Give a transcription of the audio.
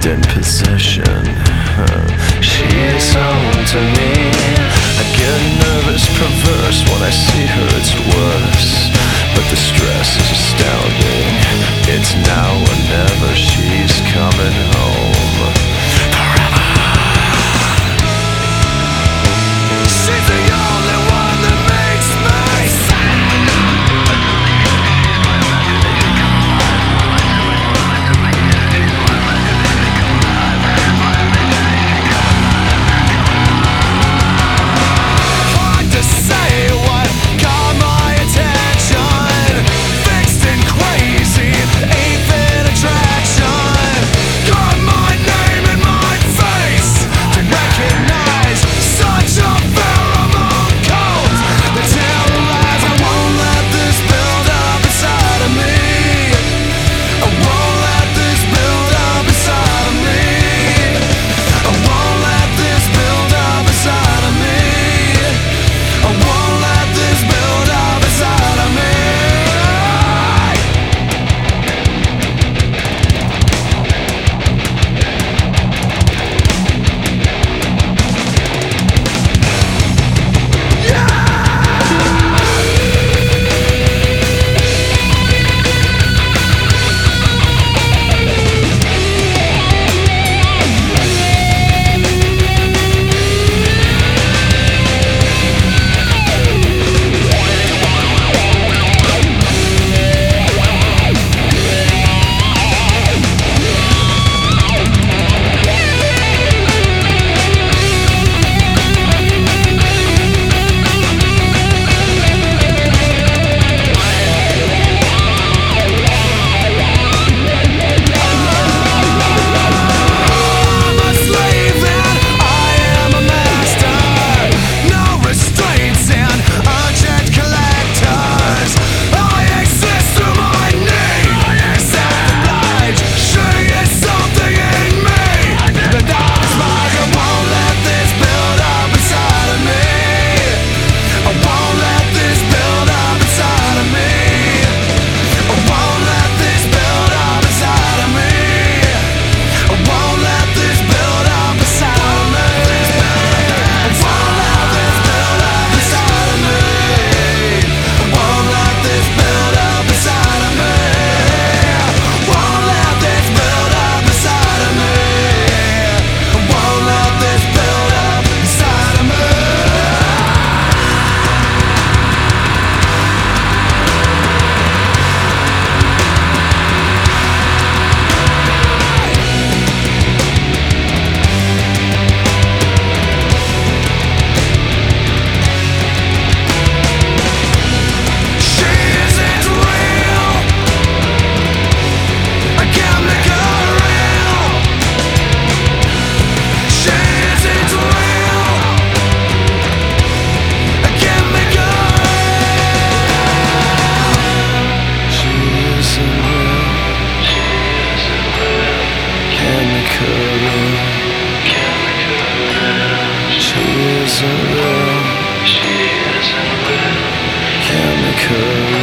in possession. She is home to me. I get nervous, perverse. When I see her it's worse. But the stress is astounding. It's now or never. She's coming home forever. She's the only one that makes me sad. Hard to say what caught my attention. Fixed and crazy, eighth-in attraction. Got my name in my face to recognize such a pheromone cult that terrorize. I won't let this build up inside of me. I won't let this build up inside of me. I won't let this build up inside of me. I won't let this build up inside of me. She isn't real. Chemical.